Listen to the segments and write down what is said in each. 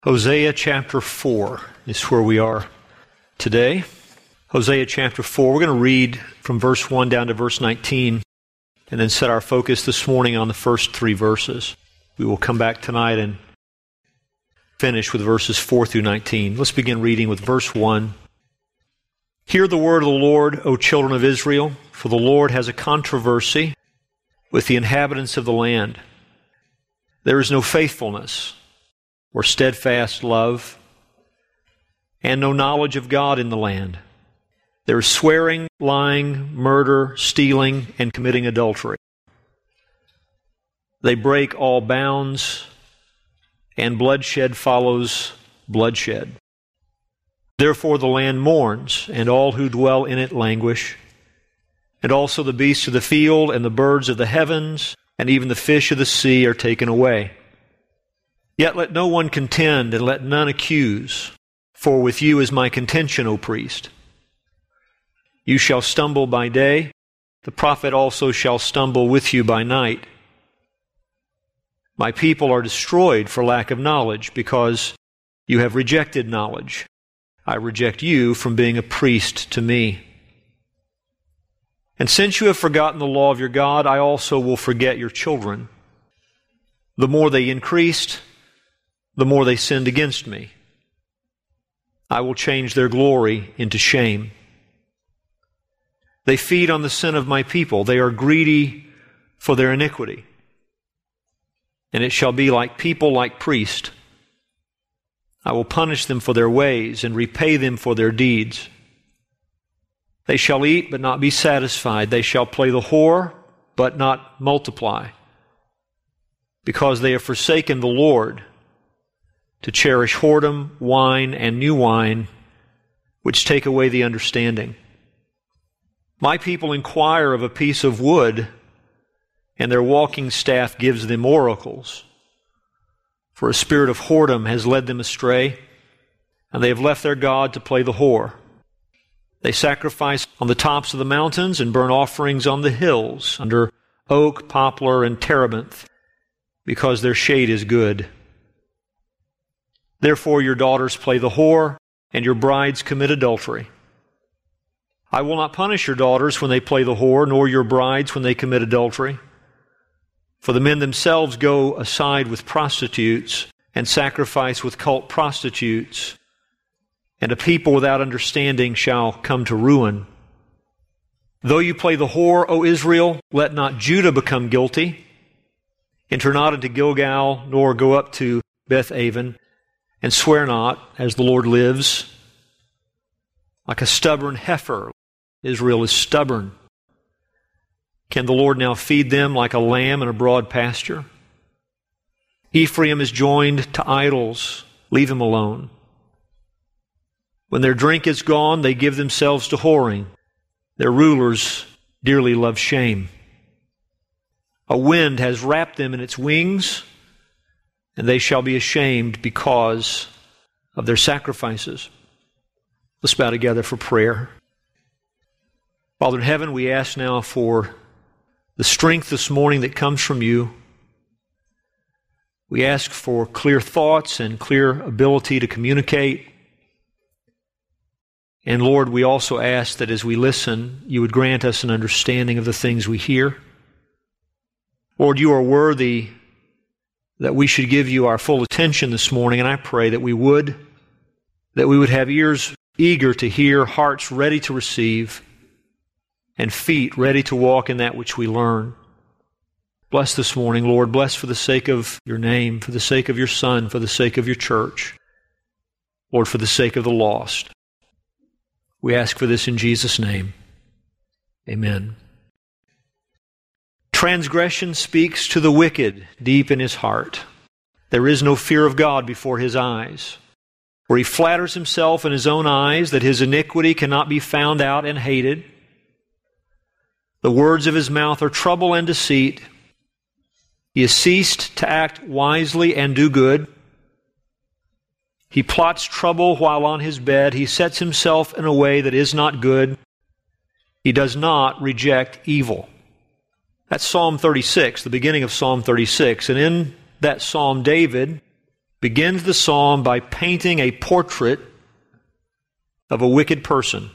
Hosea chapter 4 is where we are today. Hosea chapter 4, we're going to read from verse 1 down to verse 19 and then set our focus this morning on the first three verses. We will come back tonight and finish with verses 4 through 19. Let's begin reading with verse 1. Hear the word of the Lord, O children of Israel, for the Lord has a controversy with the inhabitants of the land. There is no faithfulness or steadfast love, and no knowledge of God in the land. There is swearing, lying, murder, stealing, and committing adultery. They break all bounds, and bloodshed follows bloodshed. Therefore the land mourns, and all who dwell in it languish, and also the beasts of the field, and the birds of the heavens, and even the fish of the sea are taken away. Yet let no one contend, and let none accuse, for with you is my contention, O priest. You shall stumble by day, the prophet also shall stumble with you by night. My people are destroyed for lack of knowledge, because you have rejected knowledge. I reject you from being a priest to me. And since you have forgotten the law of your God, I also will forget your children. The more they increased, the more they sinned against me. I will change their glory into shame. They feed on the sin of my people. They are greedy for their iniquity. And it shall be like people, like priests. I will punish them for their ways and repay them for their deeds. They shall eat but not be satisfied. They shall play the whore but not multiply, because they have forsaken the Lord, to cherish whoredom, wine, and new wine, which take away the understanding. My people inquire of a piece of wood, and their walking staff gives them oracles. For a spirit of whoredom has led them astray, and they have left their God to play the whore. They sacrifice on the tops of the mountains and burn offerings on the hills, under oak, poplar, and terebinth, because their shade is good. Therefore your daughters play the whore, and your brides commit adultery. I will not punish your daughters when they play the whore, nor your brides when they commit adultery. For the men themselves go aside with prostitutes, and sacrifice with cult prostitutes, and a people without understanding shall come to ruin. Though you play the whore, O Israel, let not Judah become guilty. Enter not into Gilgal, nor go up to Beth-aven, and swear not, as the Lord lives. Like a stubborn heifer, Israel is stubborn. Can the Lord now feed them like a lamb in a broad pasture? Ephraim is joined to idols. Leave him alone. When their drink is gone, they give themselves to whoring. Their rulers dearly love shame. A wind has wrapped them in its wings, and they shall be ashamed because of their sacrifices. Let's bow together for prayer. Father in heaven, we ask now for the strength this morning that comes from you. We ask for clear thoughts and clear ability to communicate. And Lord, we also ask that as we listen, you would grant us an understanding of the things we hear. Lord, you are worthy that we should give you our full attention this morning, and I pray that we would have ears eager to hear, hearts ready to receive, and feet ready to walk in that which we learn. Bless this morning, Lord. Bless for the sake of your name, for the sake of your Son, for the sake of your church. Lord, for the sake of the lost. We ask for this in Jesus' name. Amen. Transgression speaks to the wicked deep in his heart. There is no fear of God before his eyes. For he flatters himself in his own eyes that his iniquity cannot be found out and hated. The words of his mouth are trouble and deceit. He has ceased to act wisely and do good. He plots trouble while on his bed. He sets himself in a way that is not good. He does not reject evil. That's Psalm 36, the beginning of Psalm 36. And in that psalm, David begins the psalm by painting a portrait of a wicked person.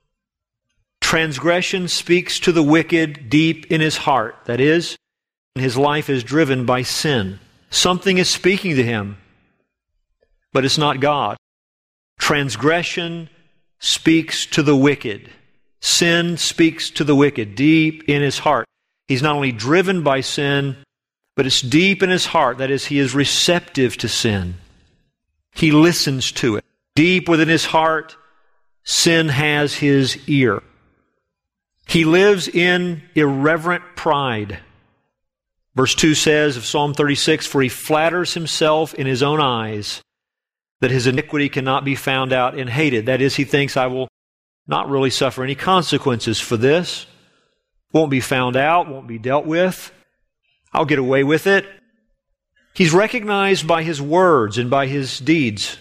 Transgression speaks to the wicked deep in his heart. That is, his life is driven by sin. Something is speaking to him, but it's not God. Transgression speaks to the wicked. Sin speaks to the wicked deep in his heart. He's not only driven by sin, but it's deep in his heart. That is, he is receptive to sin. He listens to it. Deep within his heart, sin has his ear. He lives in irreverent pride. Verse 2 says of Psalm 36, "For he flatters himself in his own eyes that his iniquity cannot be found out and hated." That is, he thinks, I will not really suffer any consequences for this. Won't be found out, won't be dealt with. I'll get away with it. He's recognized by his words and by his deeds.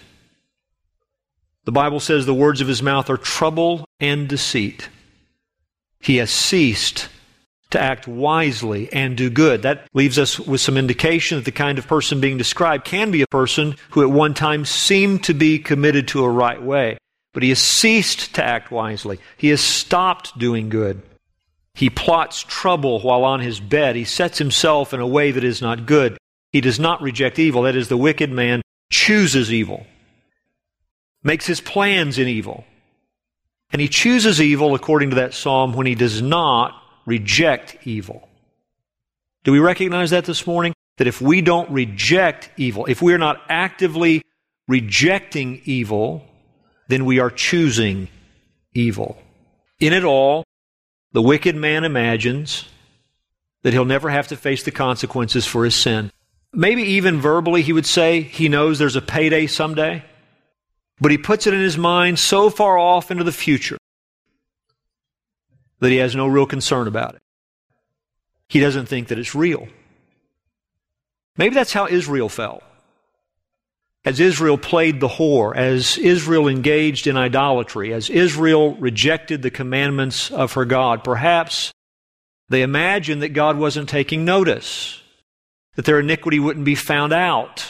The Bible says the words of his mouth are trouble and deceit. He has ceased to act wisely and do good. That leaves us with some indication that the kind of person being described can be a person who at one time seemed to be committed to a right way, but he has ceased to act wisely. He has stopped doing good. He plots trouble while on his bed. He sets himself in a way that is not good. He does not reject evil. That is, the wicked man chooses evil, makes his plans in evil. And he chooses evil, according to that psalm, when he does not reject evil. Do we recognize that this morning? That if we don't reject evil, if we are not actively rejecting evil, then we are choosing evil. In it all, the wicked man imagines that he'll never have to face the consequences for his sin. Maybe even verbally he would say he knows there's a payday someday, but he puts it in his mind so far off into the future that he has no real concern about it. He doesn't think that it's real. Maybe that's how Israel felt. As Israel played the whore, as Israel engaged in idolatry, as Israel rejected the commandments of her God, perhaps they imagined that God wasn't taking notice, that their iniquity wouldn't be found out.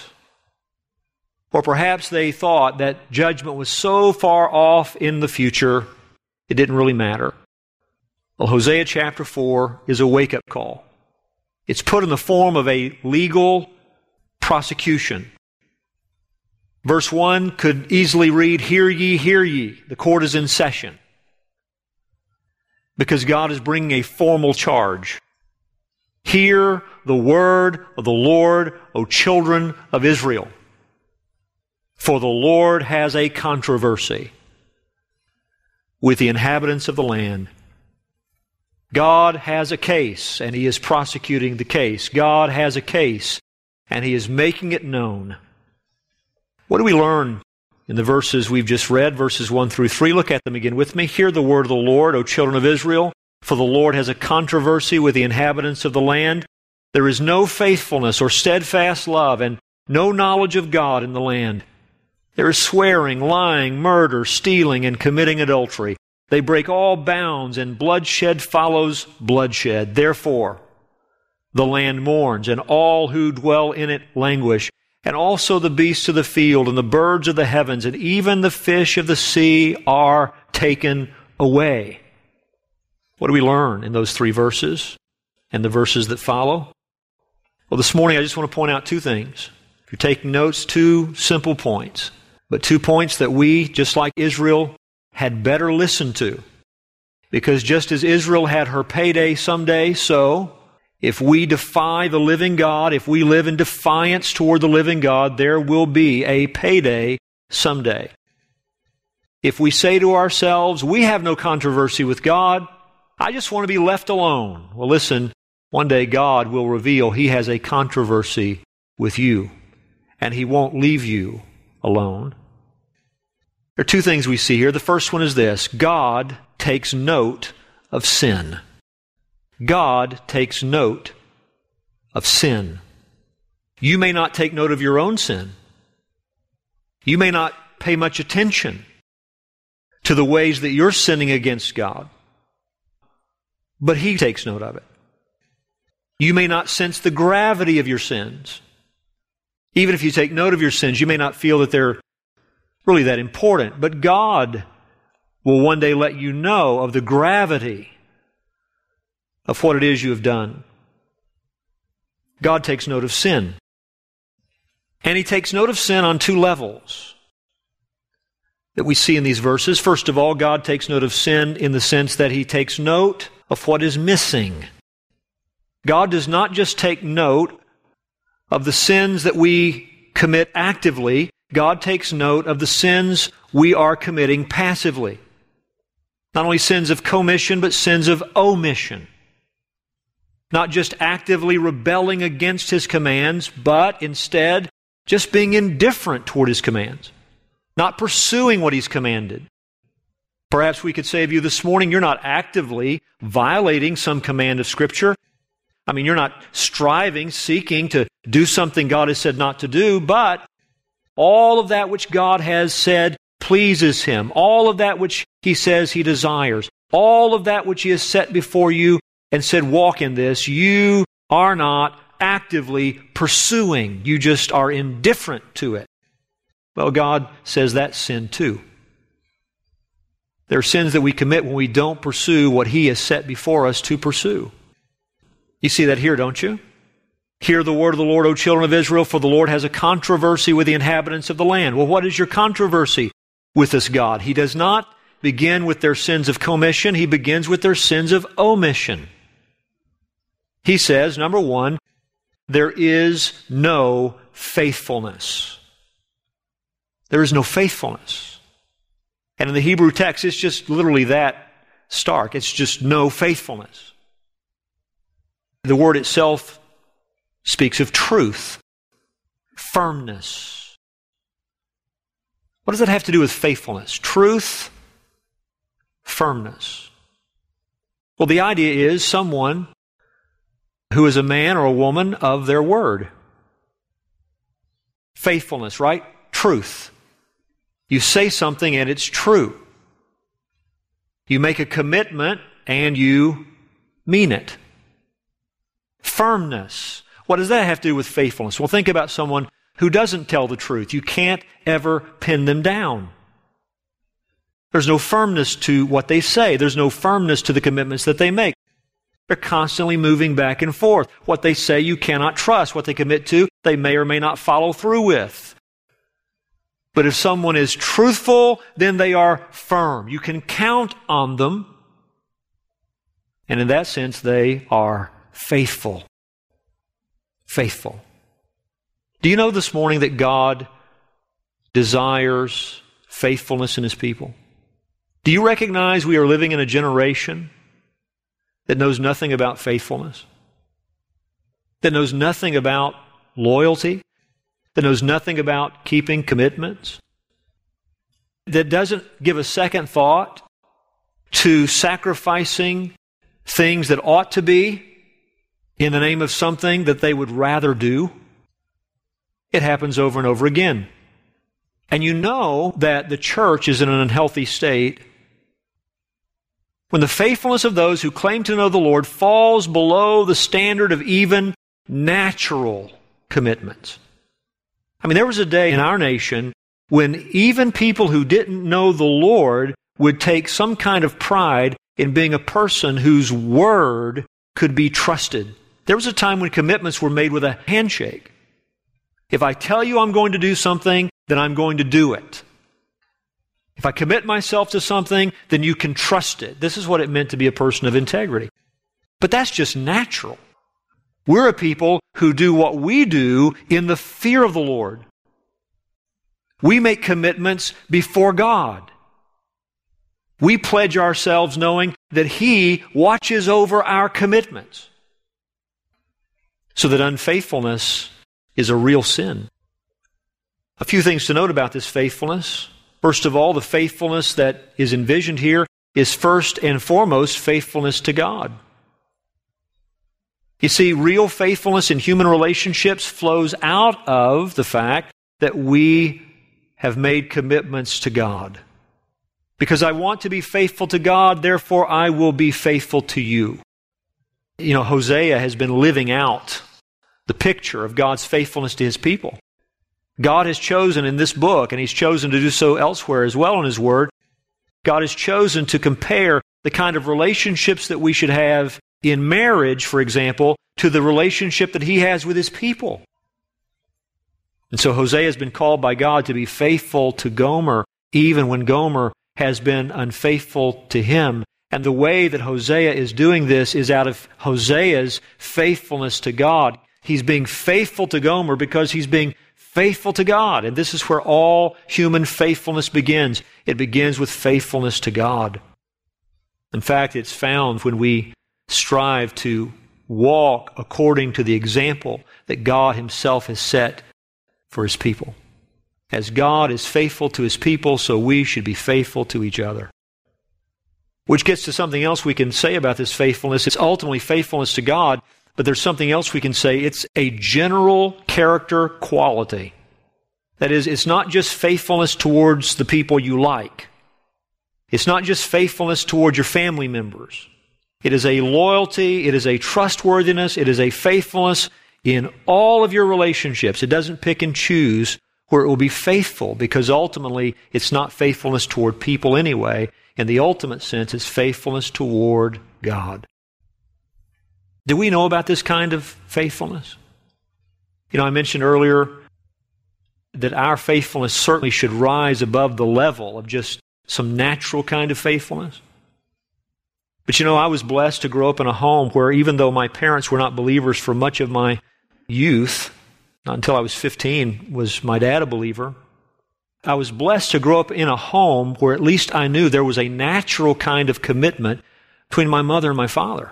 Or perhaps they thought that judgment was so far off in the future, it didn't really matter. Well, Hosea chapter 4 is a wake-up call. It's put in the form of a legal prosecution. Verse 1 could easily read, "Hear ye, hear ye, the court is in session." Because God is bringing a formal charge. "Hear the word of the Lord, O children of Israel. For the Lord has a controversy with the inhabitants of the land." God has a case, and He is prosecuting the case. God has a case, and He is making it known. What do we learn in the verses we've just read, verses 1 through 3? Look at them again with me. "Hear the word of the Lord, O children of Israel, for the Lord has a controversy with the inhabitants of the land. There is no faithfulness or steadfast love, and no knowledge of God in the land. There is swearing, lying, murder, stealing, and committing adultery. They break all bounds, and bloodshed follows bloodshed. Therefore, the land mourns, and all who dwell in it languish, and also the beasts of the field, and the birds of the heavens, and even the fish of the sea are taken away." What do we learn in those 3 verses and the verses that follow? Well, this morning I just want to point out 2 things. If you're taking notes, 2 simple points, but 2 points that we, just like Israel, had better listen to. Because just as Israel had her payday someday, so if we defy the living God, if we live in defiance toward the living God, there will be a payday someday. If we say to ourselves, we have no controversy with God, I just want to be left alone. Well, listen, one day God will reveal He has a controversy with you, and He won't leave you alone. There are 2 things we see here. The first one is this: God takes note of sin. God takes note of sin. You may not take note of your own sin. You may not pay much attention to the ways that you're sinning against God, but He takes note of it. You may not sense the gravity of your sins. Even if you take note of your sins, you may not feel that they're really that important, but God will one day let you know of the gravity of what it is you have done. God takes note of sin. And He takes note of sin on two levels that we see in these verses. First of all, God takes note of sin in the sense that He takes note of what is missing. God does not just take note of the sins that we commit actively. God takes note of the sins we are committing passively. Not only sins of commission, but sins of omission. Not just actively rebelling against His commands, but instead just being indifferent toward His commands. Not pursuing what He's commanded. Perhaps we could say of you this morning, you're not actively violating some command of Scripture. I mean, you're not striving, seeking to do something God has said not to do, but all of that which God has said pleases Him. All of that which He says He desires. All of that which He has set before you and said, walk in this, you are not actively pursuing. You just are indifferent to it. Well, God says that's sin too. There are sins that we commit when we don't pursue what He has set before us to pursue. You see that here, don't you? Hear the word of the Lord, O children of Israel, for the Lord has a controversy with the inhabitants of the land. Well, what is your controversy with this God? He does not begin with their sins of commission. He begins with their sins of omission. He says, number one, there is no faithfulness. There is no faithfulness. And in the Hebrew text, it's just literally that stark. It's just no faithfulness. The word itself speaks of truth, firmness. What does that have to do with faithfulness? Truth, firmness. Well, the idea is someone who is a man or a woman of their word. Faithfulness, right? Truth. You say something and it's true. You make a commitment and you mean it. Firmness. What does that have to do with faithfulness? Well, think about someone who doesn't tell the truth. You can't ever pin them down. There's no firmness to what they say. There's no firmness to the commitments that they make. They're constantly moving back and forth. What they say you cannot trust. What they commit to, they may or may not follow through with. But if someone is truthful, then they are firm. You can count on them. And in that sense, they are faithful. Faithful. Do you know this morning that God desires faithfulness in His people? Do you recognize we are living in a generation that knows nothing about faithfulness? That knows nothing about loyalty? That knows nothing about keeping commitments? That doesn't give a second thought to sacrificing things that ought to be in the name of something that they would rather do? It happens over and over again. And you know that the church is in an unhealthy state when the faithfulness of those who claim to know the Lord falls below the standard of even natural commitments. I mean, there was a day in our nation when even people who didn't know the Lord would take some kind of pride in being a person whose word could be trusted. There was a time when commitments were made with a handshake. If I tell you I'm going to do something, then I'm going to do it. If I commit myself to something, then you can trust it. This is what it meant to be a person of integrity. But that's just natural. We're a people who do what we do in the fear of the Lord. We make commitments before God. We pledge ourselves knowing that He watches over our commitments. So that unfaithfulness is a real sin. A few things to note about this faithfulness. First of all, the faithfulness that is envisioned here is first and foremost faithfulness to God. You see, real faithfulness in human relationships flows out of the fact that we have made commitments to God. Because I want to be faithful to God, therefore I will be faithful to you. You know, Hosea has been living out the picture of God's faithfulness to His people. God has chosen in this book, and He's chosen to do so elsewhere as well in His Word, God has chosen to compare the kind of relationships that we should have in marriage, for example, to the relationship that He has with His people. And so Hosea has been called by God to be faithful to Gomer, even when Gomer has been unfaithful to him. And the way that Hosea is doing this is out of Hosea's faithfulness to God. He's being faithful to Gomer because he's being faithful to God. And this is where all human faithfulness begins. It begins with faithfulness to God. In fact, it's found when we strive to walk according to the example that God Himself has set for His people. As God is faithful to His people, so we should be faithful to each other. Which gets to something else we can say about this faithfulness. It's ultimately faithfulness to God, but there's something else we can say. It's a general character quality. That is, it's not just faithfulness towards the people you like. It's not just faithfulness towards your family members. It is a loyalty, it is a trustworthiness, it is a faithfulness in all of your relationships. It doesn't pick and choose where it will be faithful, because ultimately it's not faithfulness toward people anyway. In the ultimate sense, it's faithfulness toward God. Do we know about this kind of faithfulness? You know, I mentioned earlier that our faithfulness certainly should rise above the level of just some natural kind of faithfulness. But you know, I was blessed to grow up in a home where, even though my parents were not believers for much of my youth, not until I was 15 was my dad a believer, I was blessed to grow up in a home where at least I knew there was a natural kind of commitment between my mother and my father.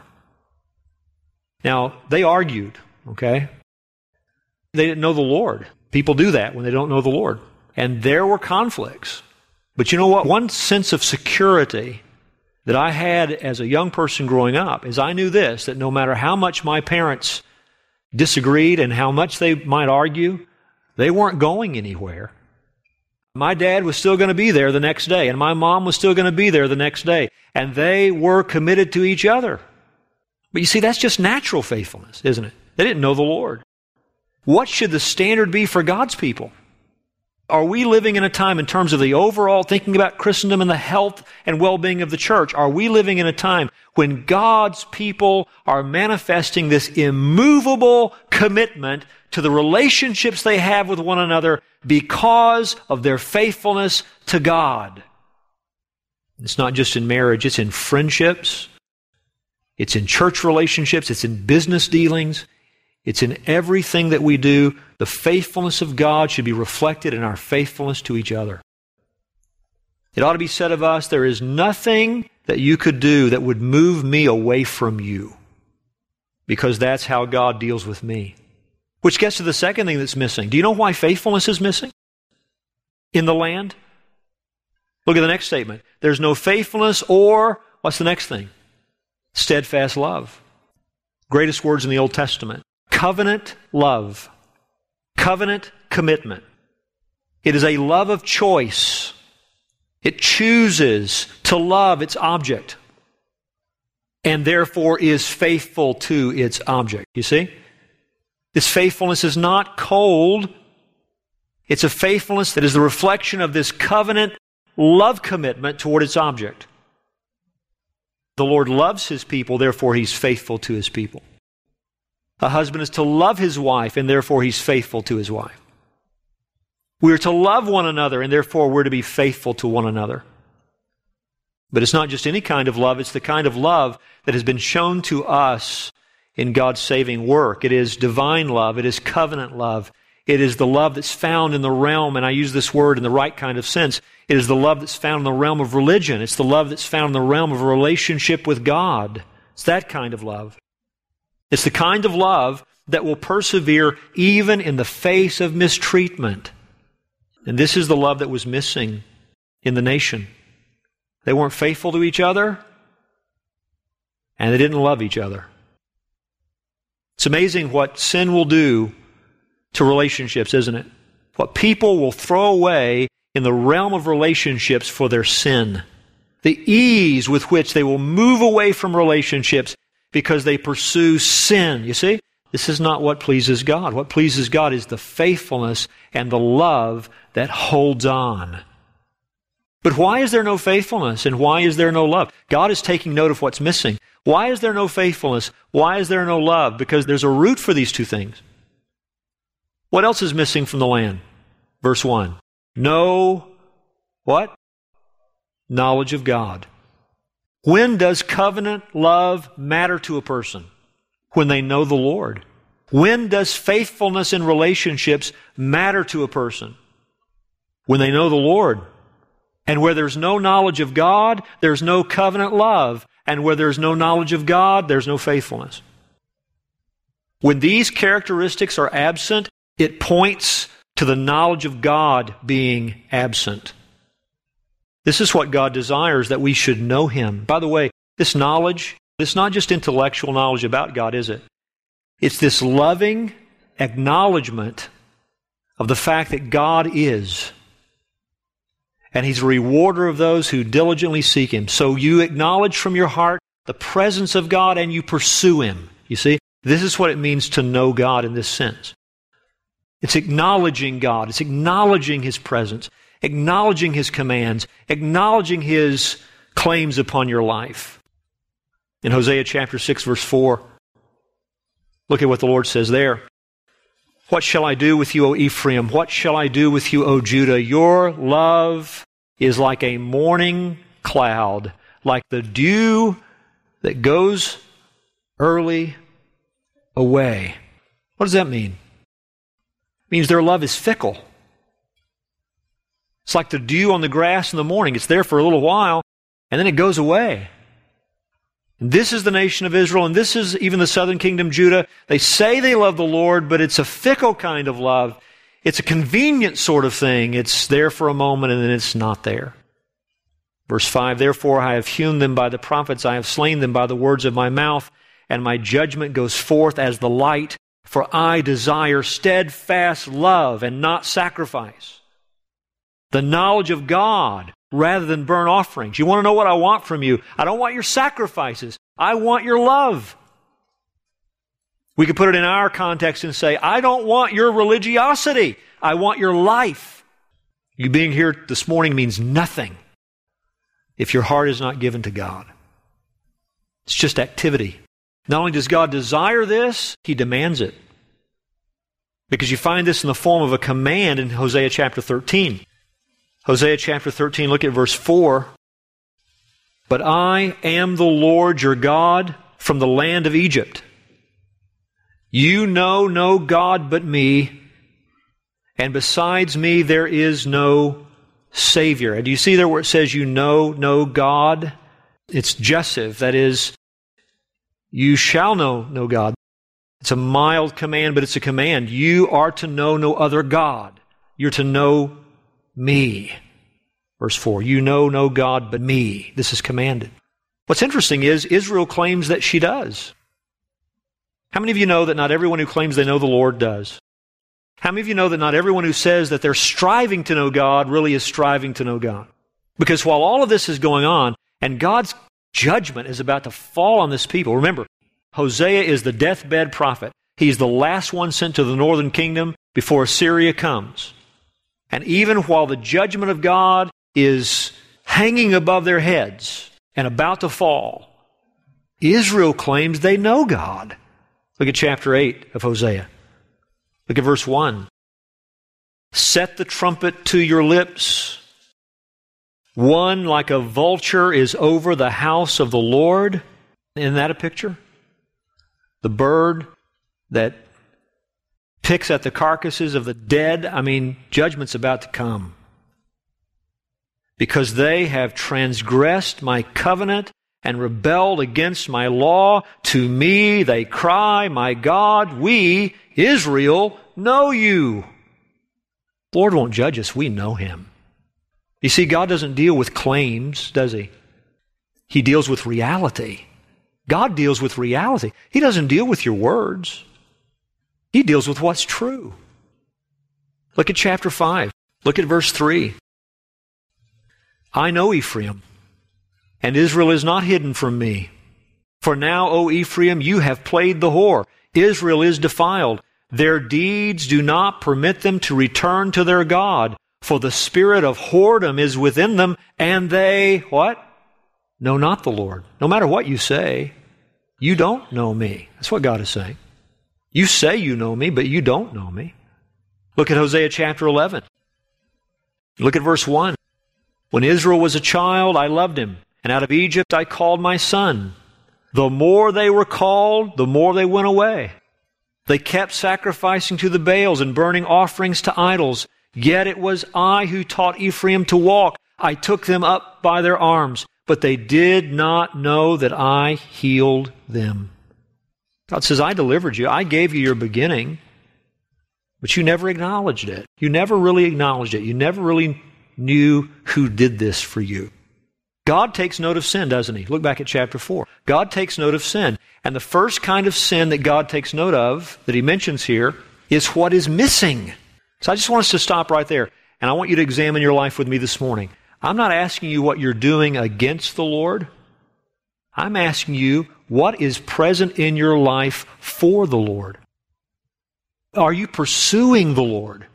Now, they argued, okay? They didn't know the Lord. People do that when they don't know the Lord. And there were conflicts. But you know what? One sense of security that I had as a young person growing up is I knew this, that no matter how much my parents disagreed and how much they might argue, they weren't going anywhere. My dad was still going to be there the next day, and my mom was still going to be there the next day, and they were committed to each other. But you see, that's just natural faithfulness, isn't it? They didn't know the Lord. What should the standard be for God's people? Are we living in a time, in terms of the overall thinking about Christendom and the health and well-being of the church, are we living in a time when God's people are manifesting this immovable commitment to the relationships they have with one another because of their faithfulness to God? It's not just in marriage, it's in friendships, it's in church relationships, it's in business dealings, it's in everything that we do. The faithfulness of God should be reflected in our faithfulness to each other. It ought to be said of us, there is nothing that you could do that would move me away from you, because that's how God deals with me. Which gets to the second thing that's missing. Do you know why faithfulness is missing in the land? Look at the next statement. There's no faithfulness, or, what's the next thing? Steadfast love. Greatest words in the Old Testament. Covenant love. Covenant commitment. It is a love of choice. It chooses to love its object and therefore is faithful to its object. You see? This faithfulness is not cold. It's a faithfulness that is the reflection of this covenant love commitment toward its object. The Lord loves His people, therefore He's faithful to His people. A husband is to love his wife, and therefore he's faithful to his wife. We are to love one another, and therefore we're to be faithful to one another. But it's not just any kind of love, it's the kind of love that has been shown to us in God's saving work. It is divine love, it is covenant love, it is the love that's found in the realm, and I use this word in the right kind of sense, it is the love that's found in the realm of religion. It's the love that's found in the realm of a relationship with God. It's that kind of love. It's the kind of love that will persevere even in the face of mistreatment. And this is the love that was missing in the nation. They weren't faithful to each other, and they didn't love each other. It's amazing what sin will do to relationships, isn't it? What people will throw away in the realm of relationships for their sin. The ease with which they will move away from relationships because they pursue sin. You see? This is not what pleases God. What pleases God is the faithfulness and the love that holds on. But why is there no faithfulness and why is there no love? God is taking note of what's missing. Why is there no faithfulness? Why is there no love? Because there's a root for these two things. What else is missing from the land? Verse 1. No, what? Knowledge of God. When does covenant love matter to a person? When they know the Lord. When does faithfulness in relationships matter to a person? When they know the Lord. And where there's no knowledge of God, there's no covenant love. And where there's no knowledge of God, there's no faithfulness. When these characteristics are absent, it points to the knowledge of God being absent. This is what God desires, that we should know Him. By the way, this knowledge, it's not just intellectual knowledge about God, is it? It's this loving acknowledgement of the fact that God is. And He's a rewarder of those who diligently seek Him. So you acknowledge from your heart the presence of God and you pursue Him. You see, this is what it means to know God in this sense. It's acknowledging God. It's acknowledging His presence, acknowledging His commands, acknowledging His claims upon your life. In Hosea chapter 6, verse 4, look at what the Lord says there. What shall I do with you, O Ephraim? What shall I do with you, O Judah? Your love is like a morning cloud, like the dew that goes early away. What does that mean? It means their love is fickle. It's like the dew on the grass in the morning. It's there for a little while, and then it goes away. And this is the nation of Israel, and this is even the southern kingdom, Judah. They say they love the Lord, but it's a fickle kind of love. It's a convenient sort of thing. It's there for a moment, and then it's not there. Verse 5, therefore I have hewn them by the prophets, I have slain them by the words of my mouth, and my judgment goes forth as the light, for I desire steadfast love and not sacrifice. The knowledge of God rather than burnt offerings. You want to know what I want from you? I don't want your sacrifices. I want your love. We could put it in our context and say, I don't want your religiosity. I want your life. You being here this morning means nothing if your heart is not given to God. It's just activity. Not only does God desire this, He demands it. Because you find this in the form of a command in Hosea chapter 13. Hosea chapter 13, look at verse 4. But I am the Lord your God from the land of Egypt. You know no God but me, and besides me there is no Savior. And do you see there where it says you know no God? It's gessive, that is, you shall know no God. It's a mild command, but it's a command. You are to know no other God. You're to know me. Verse 4, you know no God but me. This is commanded. What's interesting is Israel claims that she does. How many of you know that not everyone who claims they know the Lord does? How many of you know that not everyone who says that they're striving to know God really is striving to know God? Because while all of this is going on, and God's judgment is about to fall on this people, remember, Hosea is the deathbed prophet. He's the last one sent to the northern kingdom before Assyria comes. And even while the judgment of God is hanging above their heads and about to fall, Israel claims they know God. Look at chapter 8 of Hosea. Look at verse 1. Set the trumpet to your lips. One like a vulture is over the house of the Lord. Isn't that a picture? The bird that picks at the carcasses of the dead. I mean, judgment's about to come. Because they have transgressed my covenant and rebelled against my law. To me they cry, my God, we, Israel, know you. The Lord won't judge us. We know Him. You see, God doesn't deal with claims, does He? He deals with reality. God deals with reality. He doesn't deal with your words. He deals with what's true. Look at chapter 5. Look at verse 3. I know Ephraim, and Israel is not hidden from me. For now, O Ephraim, you have played the whore. Israel is defiled. Their deeds do not permit them to return to their God, for the spirit of whoredom is within them, and they, what? Know not the Lord. No matter what you say, you don't know me. That's what God is saying. You say you know me, but you don't know me. Look at Hosea chapter 11. Look at verse 1. When Israel was a child, I loved him, and out of Egypt I called my son. The more they were called, the more they went away. They kept sacrificing to the Baals and burning offerings to idols. Yet it was I who taught Ephraim to walk. I took them up by their arms, but they did not know that I healed them. God says, I delivered you. I gave you your beginning, but you never acknowledged it. You never really acknowledged it. You never really knew who did this for you. God takes note of sin, doesn't He? Look back at chapter 4. God takes note of sin. And the first kind of sin that God takes note of, that He mentions here, is what is missing. So I just want us to stop right there. And I want you to examine your life with me this morning. I'm not asking you what you're doing against the Lord. I'm asking you what is present in your life for the Lord. Are you pursuing the Lord?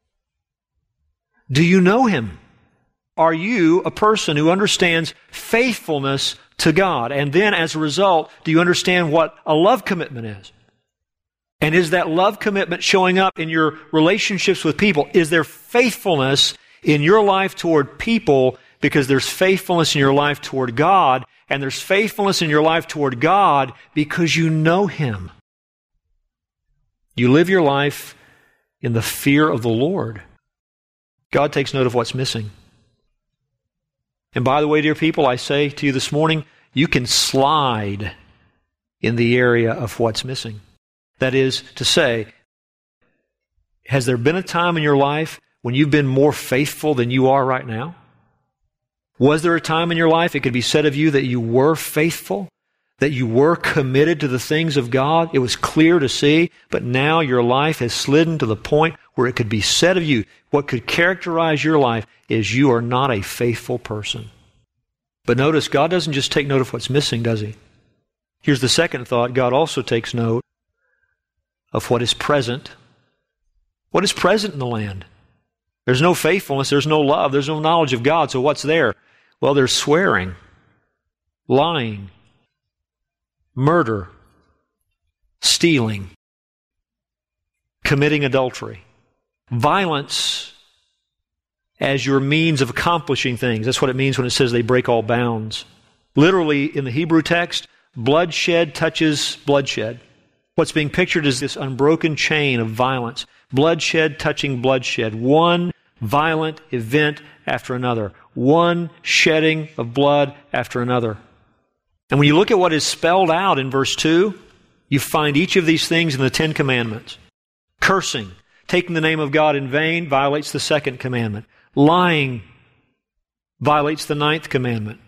Do you know Him? Are you a person who understands faithfulness to God? And then as a result, do you understand what a love commitment is? And is that love commitment showing up in your relationships with people? Is there faithfulness in your life toward people because there's faithfulness in your life toward God, and there's faithfulness in your life toward God because you know Him? You live your life in the fear of the Lord. God takes note of what's missing. And by the way, dear people, I say to you this morning, you can slide in the area of what's missing. That is to say, has there been a time in your life when you've been more faithful than you are right now? Was there a time in your life it could be said of you that you were faithful, that you were committed to the things of God? It was clear to see, but now your life has slidden to the point where it could be said of you, what could characterize your life is you are not a faithful person. But notice, God doesn't just take note of what's missing, does He? Here's the second thought. God also takes note of what is present. What is present in the land? There's no faithfulness, there's no love, there's no knowledge of God, so what's there? Well, there's swearing, lying, murder, stealing, committing adultery, violence as your means of accomplishing things. That's what it means when it says they break all bounds. Literally, in the Hebrew text, bloodshed touches bloodshed. What's being pictured is this unbroken chain of violence. Bloodshed touching bloodshed. One violent event after another. One shedding of blood after another. And when you look at what is spelled out in verse 2, you find each of these things in the Ten Commandments. Cursing, taking the name of God in vain, violates the second commandment. Lying violates the ninth commandment.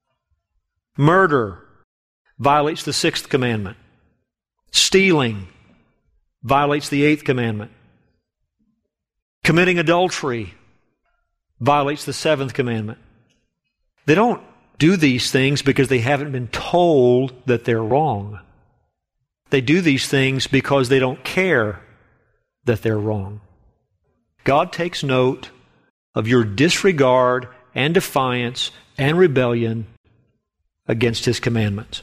Murder violates the sixth commandment. Stealing violates the eighth commandment. Committing adultery violates the seventh commandment. They don't do these things because they haven't been told that they're wrong. They do these things because they don't care that they're wrong. God takes note of your disregard and defiance and rebellion against His commandments.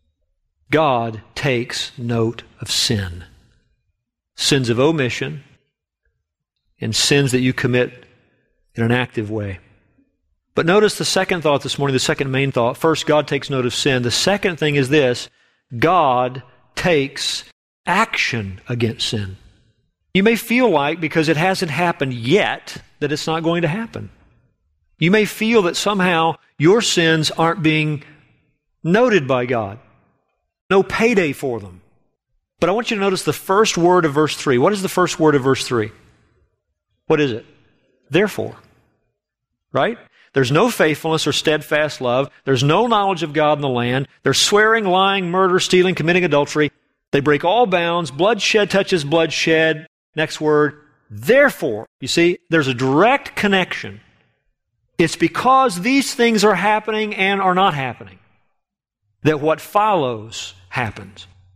God takes note of sin. Sins of omission and sins that you commit in an active way. But notice the second thought this morning, the second main thought. First, God takes note of sin. The second thing is this: God takes action against sin. You may feel like, because it hasn't happened yet, that it's not going to happen. You may feel that somehow your sins aren't being noted by God. No payday for them. But I want you to notice the first word of verse 3. What is the first word of verse 3? What is it? Therefore. Right? There's no faithfulness or steadfast love. There's no knowledge of God in the land. There's swearing, lying, murder, stealing, committing adultery. They break all bounds. Bloodshed touches bloodshed. Next word, therefore. You see, there's a direct connection. It's because these things are happening and are not happening that what follows happens.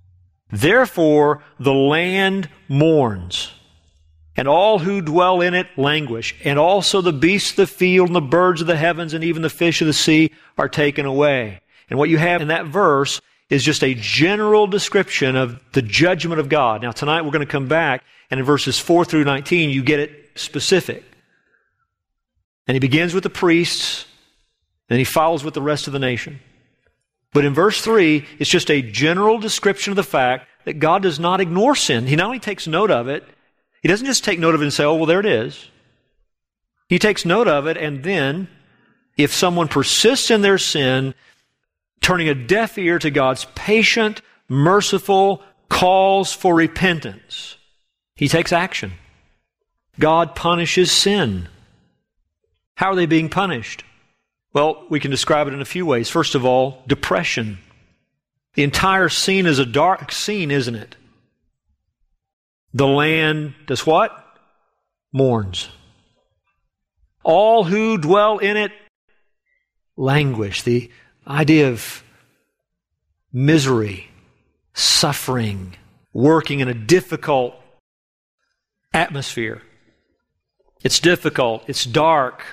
Therefore the land mourns, and all who dwell in it languish, and also the beasts of the field and the birds of the heavens and even the fish of the sea are taken away. And what you have in that verse is just a general description of the judgment of God. Now tonight we're going to come back, and in verses 4 through 19 you get it specific. And he begins with the priests, and he follows with the rest of the nation. But in verse 3, it's just a general description of the fact that God does not ignore sin. He not only takes note of it, He doesn't just take note of it and say, oh, well, there it is. He takes note of it, and then, if someone persists in their sin, turning a deaf ear to God's patient, merciful calls for repentance, He takes action. God punishes sin. How are they being punished? Well, we can describe it in a few ways. First of all, depression. The entire scene is a dark scene, isn't it? The land does what? Mourns. All who dwell in it languish. The idea of misery, suffering, working in a difficult atmosphere. It's difficult. It's dark.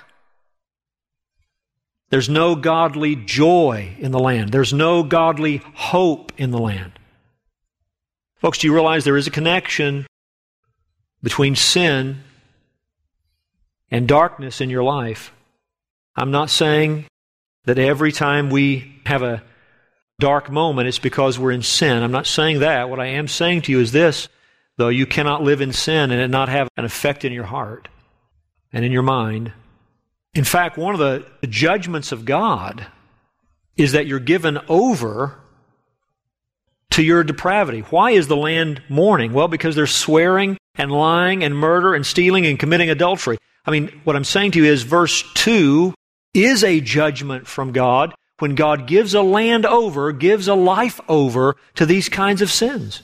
There's no godly joy in the land. There's no godly hope in the land. Folks, do you realize there is a connection between sin and darkness in your life? I'm not saying that every time we have a dark moment it's because we're in sin. I'm not saying that. What I am saying to you is this, though: you cannot live in sin and it not have an effect in your heart and in your mind. In fact, one of the judgments of God is that you're given over to your depravity. Why is the land mourning? Well, because they're swearing and lying and murder and stealing and committing adultery. I mean, what I'm saying to you is verse 2 is a judgment from God when God gives a land over, gives a life over to these kinds of sins.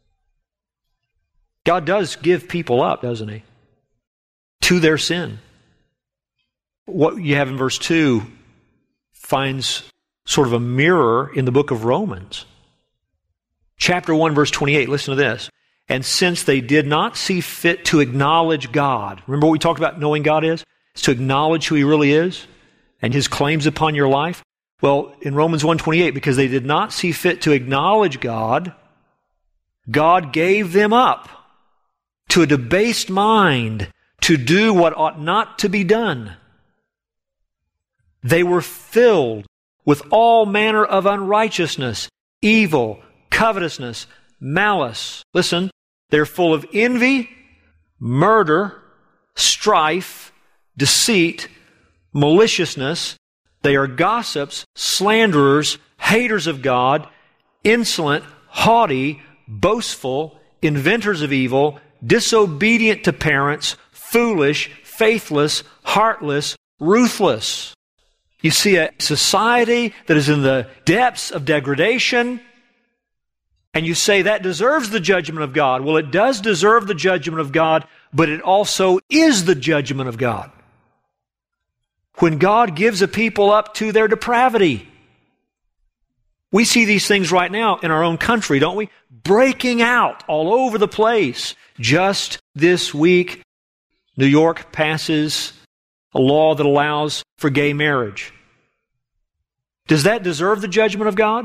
God does give people up, doesn't He? To their sin. What you have in verse 2 finds sort of a mirror in the book of Romans. Chapter 1, verse 28, listen to this. And since they did not see fit to acknowledge God, remember what we talked about knowing God is? It's to acknowledge who He really is and His claims upon your life. Well, in Romans 1:28, because they did not see fit to acknowledge God, God gave them up to a debased mind to do what ought not to be done. They were filled with all manner of unrighteousness, evil, covetousness, malice. Listen, they're full of envy, murder, strife, deceit, maliciousness. They are gossips, slanderers, haters of God, insolent, haughty, boastful, inventors of evil, disobedient to parents, foolish, faithless, heartless, ruthless. You see a society that is in the depths of degradation, and you say that deserves the judgment of God. Well, it does deserve the judgment of God, but it also is the judgment of God. When God gives a people up to their depravity. We see these things right now in our own country, don't we? Breaking out all over the place. Just this week, New York passes a law that allows for gay marriage. Does that deserve the judgment of God?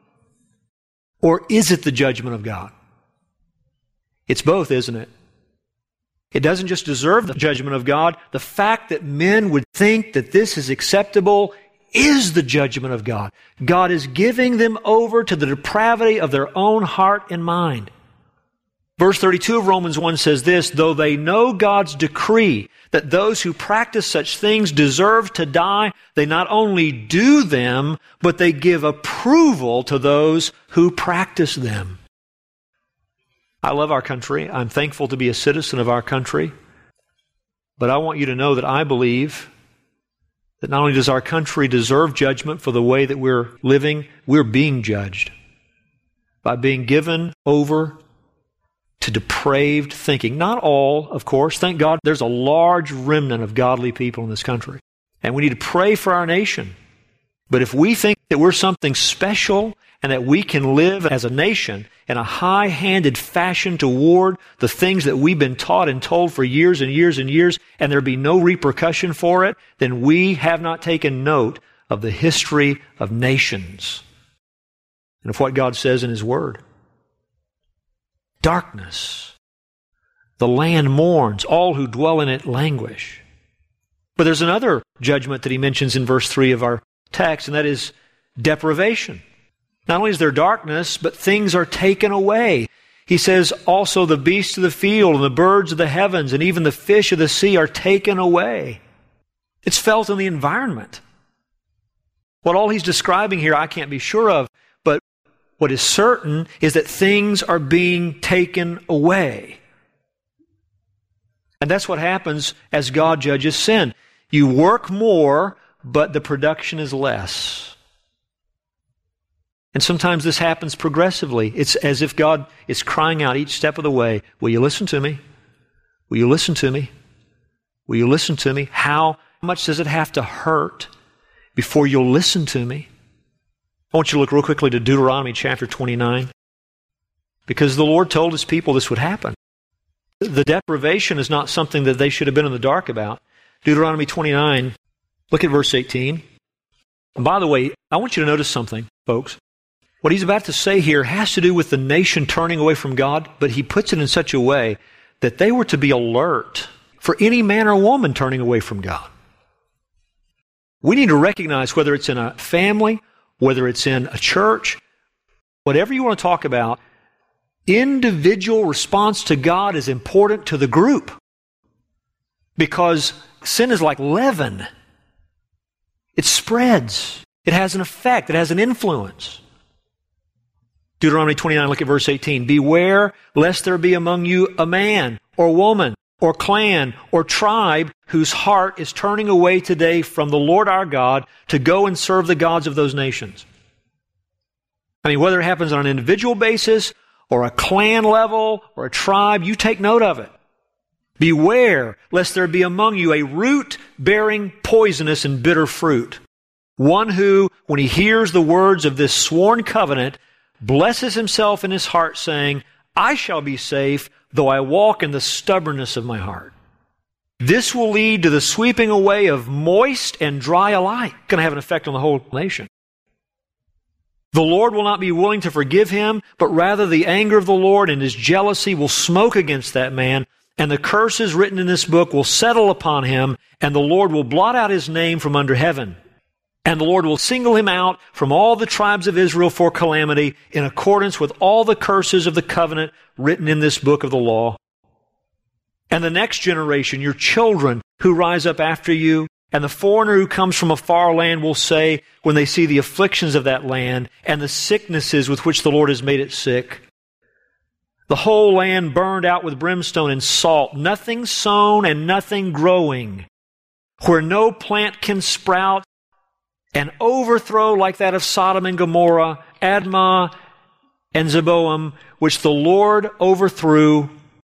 Or is it the judgment of God? It's both, isn't it? It doesn't just deserve the judgment of God. The fact that men would think that this is acceptable is the judgment of God. God is giving them over to the depravity of their own heart and mind. Verse 32 of Romans 1 says this, though they know God's decree that those who practice such things deserve to die, they not only do them, but they give approval to those who practice them. I love our country. I'm thankful to be a citizen of our country. But I want you to know that I believe that not only does our country deserve judgment for the way that we're living, we're being judged by being given over to depraved thinking. Not all, of course. Thank God there's a large remnant of godly people in this country. And we need to pray for our nation. But if we think that we're something special and that we can live as a nation in a high-handed fashion toward the things that we've been taught and told for years and years and years, and there be no repercussion for it, then we have not taken note of the history of nations and of what God says in His Word. Darkness. The land mourns. All who dwell in it languish. But there's another judgment that He mentions in verse 3 of our text, and that is deprivation. Not only is there darkness, but things are taken away. He says also the beasts of the field and the birds of the heavens and even the fish of the sea are taken away. It's felt in the environment. What all he's describing here, I can't be sure of, but what is certain is that things are being taken away. And that's what happens as God judges sin. You work more, but the production is less. And sometimes this happens progressively. It's as if God is crying out each step of the way, will you listen to me? Will you listen to me? Will you listen to me? How much does it have to hurt before you'll listen to me? I want you to look real quickly to Deuteronomy chapter 29, because the Lord told His people this would happen. The deprivation is not something that they should have been in the dark about. Deuteronomy 29, look at verse 18. And by the way, I want you to notice something, folks. What he's about to say here has to do with the nation turning away from God, but he puts it in such a way that they were to be alert for any man or woman turning away from God. We need to recognize whether it's in a family, whether it's in a church, whatever you want to talk about, individual response to God is important to the group. Because sin is like leaven. It spreads. It has an effect. It has an influence. Deuteronomy 29, look at verse 18. Beware lest there be among you a man or woman or clan or tribe whose heart is turning away today from the Lord our God to go and serve the gods of those nations. I mean, whether it happens on an individual basis or a clan level or a tribe, you take note of it. Beware lest there be among you a root bearing poisonous and bitter fruit. One who, when he hears the words of this sworn covenant, blesses himself in his heart, saying, I shall be safe, though I walk in the stubbornness of my heart. This will lead to the sweeping away of moist and dry alike. It's going to have an effect on the whole nation. The Lord will not be willing to forgive him, but rather the anger of the Lord and His jealousy will smoke against that man, and the curses written in this book will settle upon him, and the Lord will blot out his name from under heaven. And the Lord will single him out from all the tribes of Israel for calamity in accordance with all the curses of the covenant written in this book of the law. And the next generation, your children who rise up after you, and the foreigner who comes from a far land will say, when they see the afflictions of that land and the sicknesses with which the Lord has made it sick, the whole land burned out with brimstone and salt, nothing sown and nothing growing, where no plant can sprout, an overthrow like that of Sodom and Gomorrah, Admah and Zeboim, which the Lord overthrew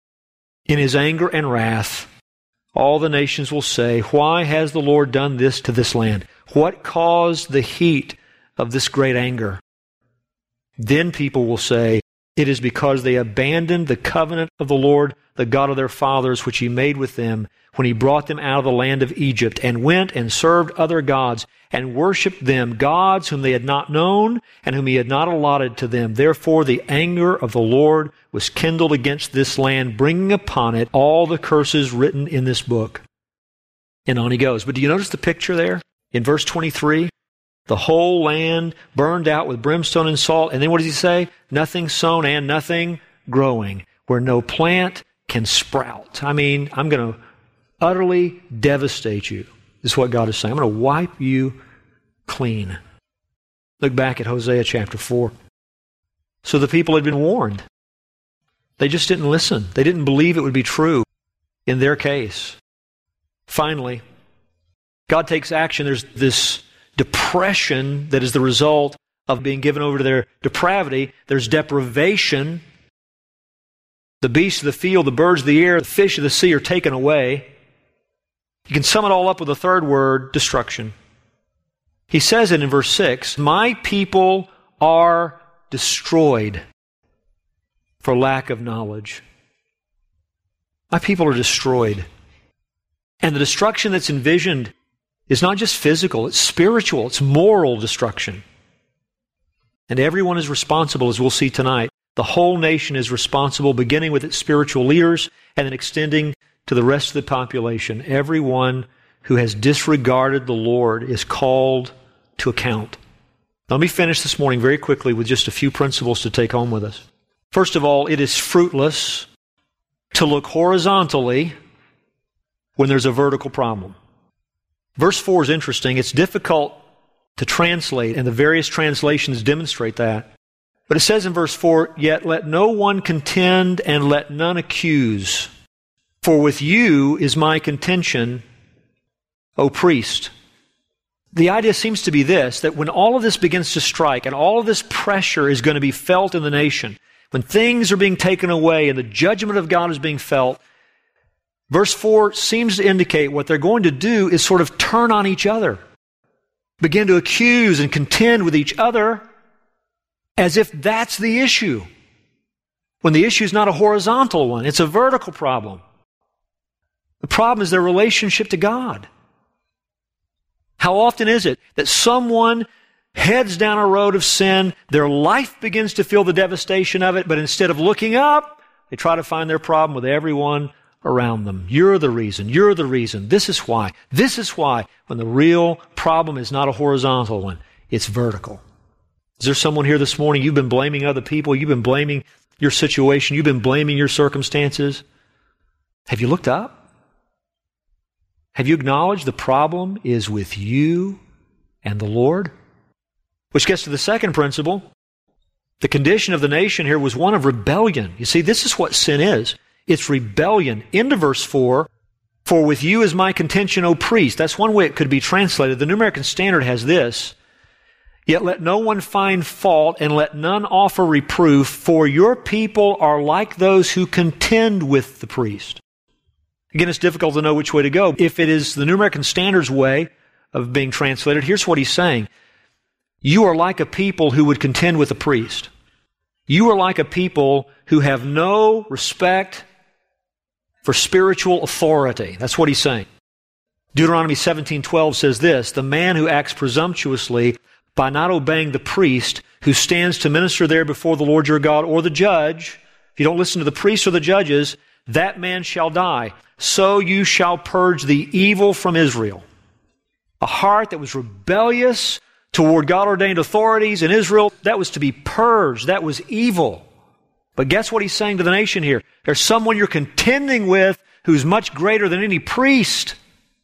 in His anger and wrath. All the nations will say, why has the Lord done this to this land? What caused the heat of this great anger? Then people will say, it is because they abandoned the covenant of the Lord, the God of their fathers, which He made with them when He brought them out of the land of Egypt, and went and served other gods, and worshipped them, gods whom they had not known, and whom He had not allotted to them. Therefore the anger of the Lord was kindled against this land, bringing upon it all the curses written in this book. And on he goes. But do you notice the picture there? In verse 23, the whole land burned out with brimstone and salt. And then what does he say? Nothing sown and nothing growing, where no plant can sprout. I mean, I'm going to utterly devastate you. This is what God is saying. I'm going to wipe you clean. Look back at Hosea chapter 4. So the people had been warned. They just didn't listen. They didn't believe it would be true in their case. Finally, God takes action. There's this depression that is the result of being given over to their depravity. There's deprivation. The beasts of the field, the birds of the air, the fish of the sea are taken away. You can sum it all up with a third word, destruction. He says it in verse 6, my people are destroyed for lack of knowledge. My people are destroyed. And the destruction that's envisioned is not just physical, it's spiritual, it's moral destruction. And everyone is responsible, as we'll see tonight. The whole nation is responsible, beginning with its spiritual leaders and then extending to the rest of the population. Everyone who has disregarded the Lord is called to account. Let me finish this morning very quickly with just a few principles to take home with us. First of all, it is fruitless to look horizontally when there's a vertical problem. Verse 4 is interesting. It's difficult to translate, and the various translations demonstrate that. But it says in verse 4, "Yet let no one contend and let none accuse. For with you is my contention, O priest." The idea seems to be this, that when all of this begins to strike and all of this pressure is going to be felt in the nation, when things are being taken away and the judgment of God is being felt, verse 4 seems to indicate what they're going to do is sort of turn on each other, begin to accuse and contend with each other as if that's the issue, when the issue is not a horizontal one, it's a vertical problem. The problem is their relationship to God. How often is it that someone heads down a road of sin, their life begins to feel the devastation of it, but instead of looking up, they try to find their problem with everyone around them. You're the reason. You're the reason. This is why. This is why. When the real problem is not a horizontal one, it's vertical. Is there someone here this morning, you've been blaming other people, you've been blaming your situation, you've been blaming your circumstances? Have you looked up? Have you acknowledged the problem is with you and the Lord? Which gets to the second principle. The condition of the nation here was one of rebellion. You see, this is what sin is. It's rebellion. Into verse 4, "For with you is my contention, O priest." That's one way it could be translated. The New American Standard has this, "Yet let no one find fault and let none offer reproof, for your people are like those who contend with the priest." Again, it's difficult to know which way to go. If it is the New American Standard's way of being translated, here's what he's saying. You are like a people who would contend with a priest. You are like a people who have no respect for spiritual authority. That's what he's saying. Deuteronomy 17:12 says this, "The man who acts presumptuously by not obeying the priest who stands to minister there before the Lord your God, or the judge," if you don't listen to the priests or the judges, "that man shall die. So you shall purge the evil from Israel." A heart that was rebellious toward God-ordained authorities in Israel, that was to be purged. That was evil. But guess what he's saying to the nation here? There's someone you're contending with who's much greater than any priest.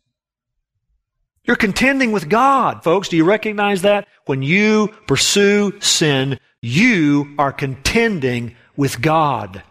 You're contending with God, folks. Do you recognize that? When you pursue sin, you are contending with God.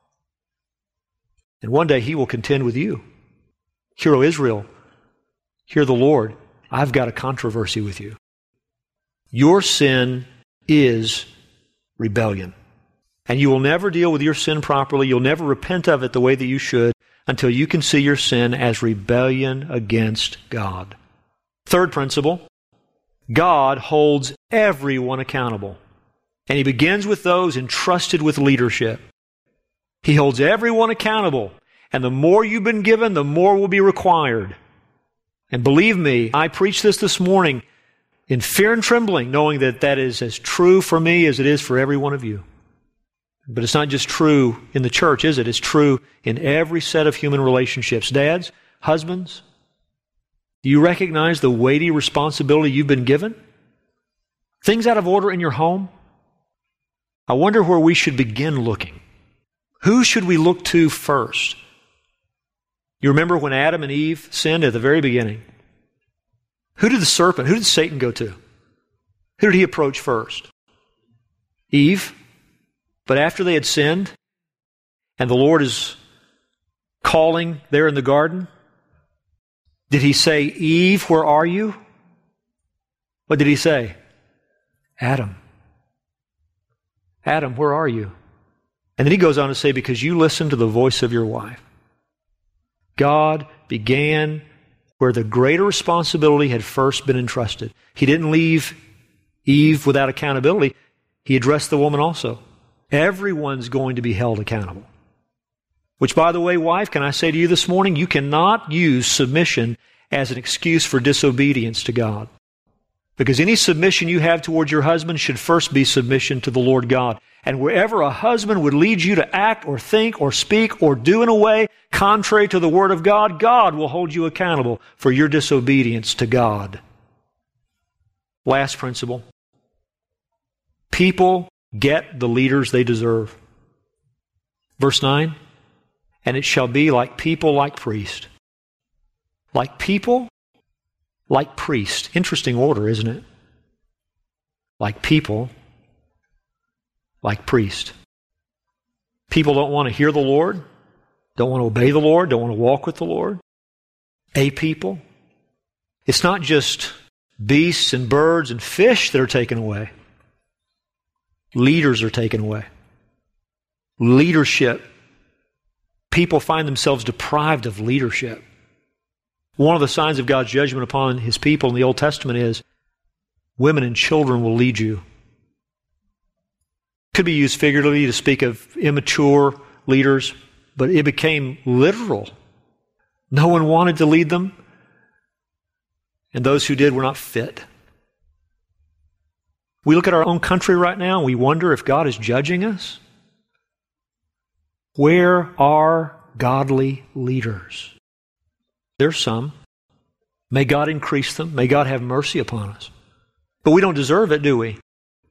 And one day He will contend with you. Hear, O Israel, hear the Lord. I've got a controversy with you. Your sin is rebellion. And you will never deal with your sin properly. You'll never repent of it the way that you should until you can see your sin as rebellion against God. Third principle, God holds everyone accountable. And He begins with those entrusted with leadership. He holds everyone accountable. And the more you've been given, the more will be required. And believe me, I preached this morning in fear and trembling, knowing that that is as true for me as it is for every one of you. But it's not just true in the church, is it? It's true in every set of human relationships. Dads, husbands, do you recognize the weighty responsibility you've been given? Things out of order in your home? I wonder where we should begin looking. Who should we look to first? You remember when Adam and Eve sinned at the very beginning? Who did Satan go to? Who did he approach first? Eve. But after they had sinned, and the Lord is calling there in the garden, did He say, "Eve, where are you?" What did He say? "Adam. Adam, where are you?" And then He goes on to say, "Because you listened to the voice of your wife." God began where the greater responsibility had first been entrusted. He didn't leave Eve without accountability. He addressed the woman also. Everyone's going to be held accountable. Which, by the way, wife, can I say to you this morning, you cannot use submission as an excuse for disobedience to God. Because any submission you have towards your husband should first be submission to the Lord God. And wherever a husband would lead you to act or think or speak or do in a way contrary to the Word of God, God will hold you accountable for your disobedience to God. Last principle. People get the leaders they deserve. Verse 9. And it shall be like people, like priest. Like people, like priest. Interesting order, isn't it? Like people, like priest. People don't want to hear the Lord, don't want to obey the Lord, don't want to walk with the Lord. A people. It's not just beasts and birds and fish that are taken away. Leaders are taken away. Leadership. People find themselves deprived of leadership. One of the signs of God's judgment upon His people in the Old Testament is women and children will lead you. Could be used figuratively to speak of immature leaders, but it became literal. No one wanted to lead them, and those who did were not fit. We look at our own country right now and we wonder if God is judging us. Where are godly leaders? There's some. May God increase them. May God have mercy upon us. But we don't deserve it, do we?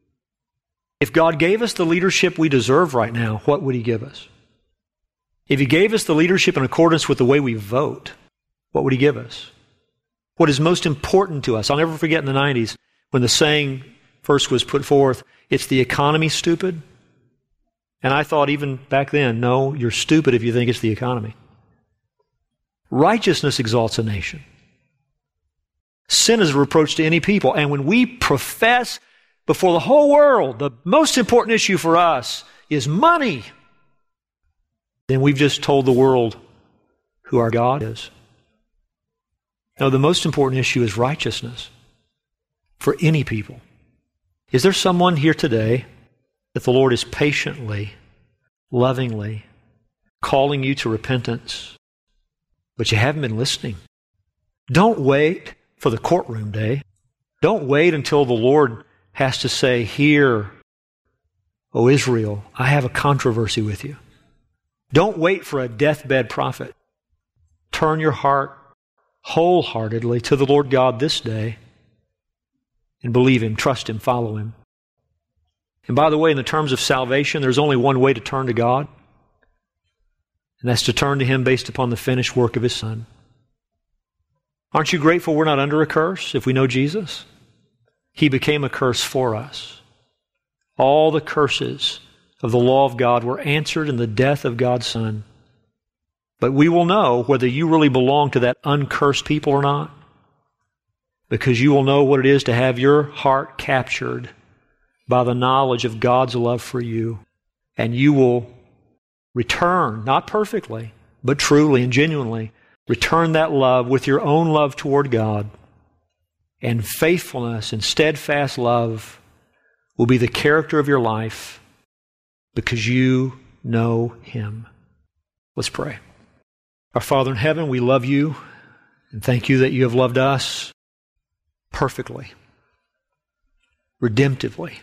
If God gave us the leadership we deserve right now, what would He give us? If He gave us the leadership in accordance with the way we vote, what would He give us? What is most important to us? I'll never forget in the 90s when the saying first was put forth, it's the economy, stupid. And I thought even back then, no, you're stupid if you think it's the economy. Righteousness exalts a nation. Sin is a reproach to any people. And when we profess before the whole world, the most important issue for us is money, then we've just told the world who our God is. No, the most important issue is righteousness for any people. Is there someone here today that the Lord is patiently, lovingly calling you to repentance, but you haven't been listening? Don't wait for the courtroom day. Don't wait until the Lord has to say, "Hear, O Israel, I have a controversy with you." Don't wait for a deathbed prophet. Turn your heart wholeheartedly to the Lord God this day and believe Him, trust Him, follow Him. And by the way, in the terms of salvation, there's only one way to turn to God, and that's to turn to Him based upon the finished work of His Son. Aren't you grateful we're not under a curse if we know Jesus? He became a curse for us. All the curses of the law of God were answered in the death of God's Son. But we will know whether you really belong to that uncursed people or not, because you will know what it is to have your heart captured by the knowledge of God's love for you. And you will return, not perfectly, but truly and genuinely, return that love with your own love toward God. And faithfulness and steadfast love will be the character of your life because you know Him. Let's pray. Our Father in heaven, we love You and thank You that You have loved us perfectly, redemptively,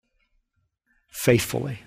faithfully.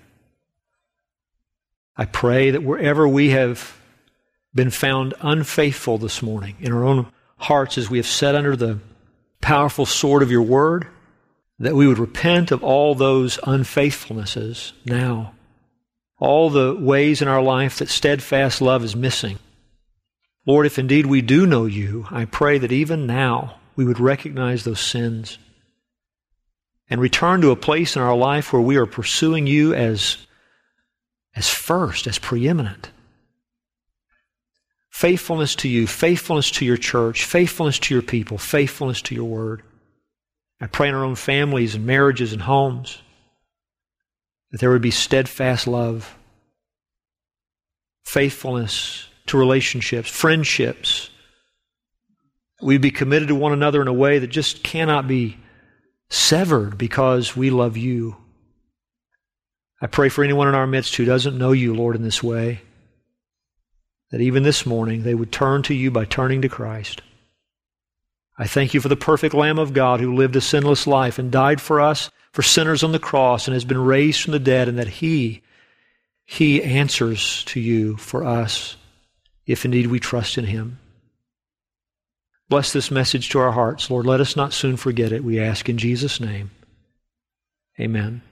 I pray that wherever we have been found unfaithful this morning in our own hearts as we have sat under the powerful sword of Your Word, that we would repent of all those unfaithfulnesses now, all the ways in our life that steadfast love is missing. Lord, if indeed we do know You, I pray that even now we would recognize those sins and return to a place in our life where we are pursuing You as first, as preeminent. Faithfulness to You, faithfulness to Your church, faithfulness to Your people, faithfulness to Your Word. I pray in our own families and marriages and homes that there would be steadfast love, faithfulness to relationships, friendships. We'd be committed to one another in a way that just cannot be severed because we love You. I pray for anyone in our midst who doesn't know you, Lord, in this way, that even this morning they would turn to you by turning to Christ. I thank you for the perfect Lamb of God who lived a sinless life and died for us, for sinners on the cross, and has been raised from the dead, and that He answers to you for us, if indeed we trust in Him. Bless this message to our hearts, Lord. Let us not soon forget it, we ask in Jesus' name. Amen.